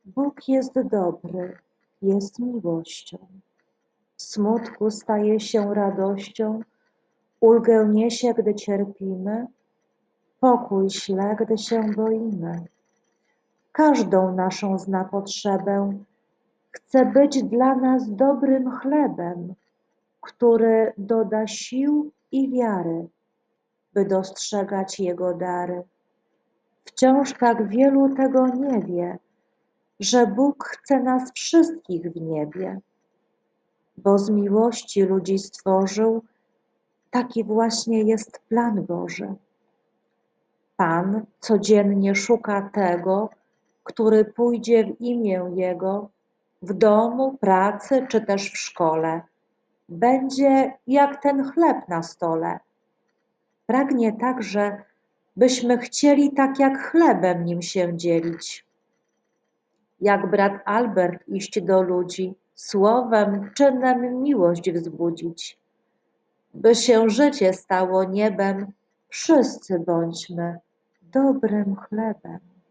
Bóg jest dobry, jest miłością. W smutku staje się radością, ulgę niesie, gdy cierpimy, pokój śle, gdy się boimy. Każdą naszą zna potrzebę, chce być dla nas dobrym chlebem, który doda sił i wiary, by dostrzegać Jego dary. Wciąż tak wielu tego nie wie, że Bóg chce nas wszystkich w niebie, bo z miłości ludzi stworzył, taki właśnie jest plan Boży. Pan codziennie szuka tego, który pójdzie w imię Jego, w domu, pracy czy też w szkole. Będzie jak ten chleb na stole. Pragnie także, byśmy chcieli tak jak chlebem nim się dzielić. Jak brat Albert iść do ludzi, słowem, czynem miłość wzbudzić. By się życie stało niebem, wszyscy bądźmy dobrym chlebem.